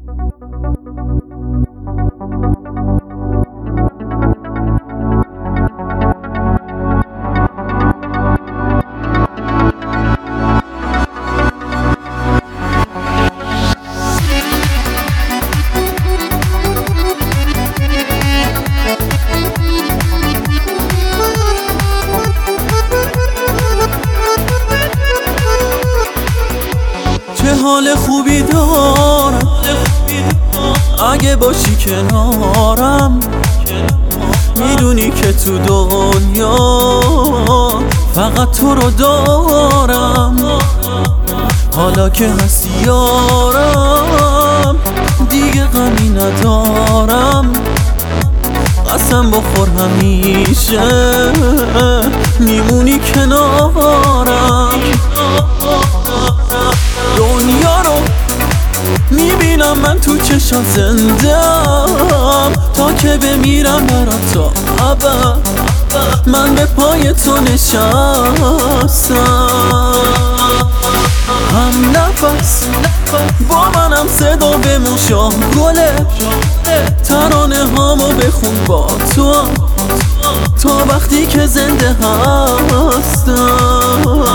چه حال خوبی دارم اگه باشی کنارم، میدونی که تو دنیا فقط تو رو دارم. حالا که هستی یارم دیگه غمی ندارم، قسم بخور همیشه میمونی کنارم. دنیا رو میبینم من تو چشم زندم، تا که بمیرم برات تا ابد من به پای تو نشستم. هم نفس با منم صدا بموشا گله، ترانه هامو بخون با تو تا وقتی که زنده هستم.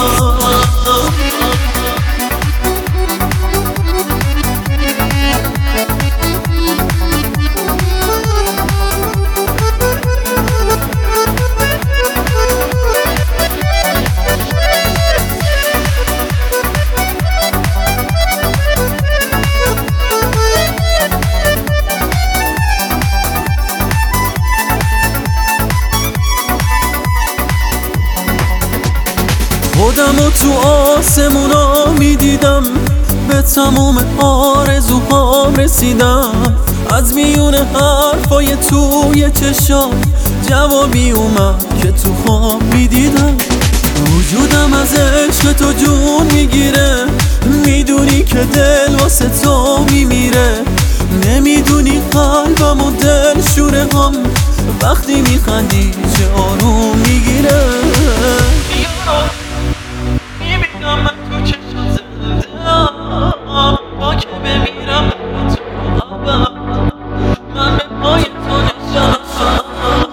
خودمو تو آسمونا میدیدم، به تموم آرزوهام رسیدم. از میون حرفای توی چشام جوابی اومد که تو خواب میدیدم. وجودم از عشق تو جون میگیره، میدونی که دل واسه تو میمیره. نمیدونی قلبم و دل شوره هم وقتی میخندی چه آروم میگیره. میبینم من تو چشم زندم، با که بمیرم تو ابد من به پای تو نشستم.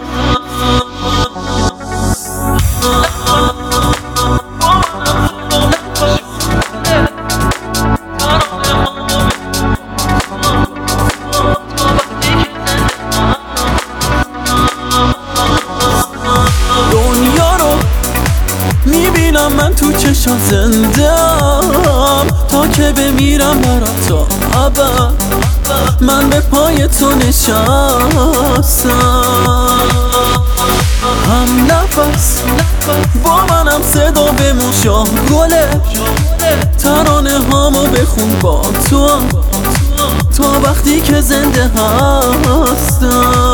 دنیا رو میبینم من تو چشم زندم، تا که بمیرم برات تا ابد من به پای تو نشستم. هم نفس با منم صدا بموشا گله، ترانه هامو بخون با تو تا وقتی که زنده هستم.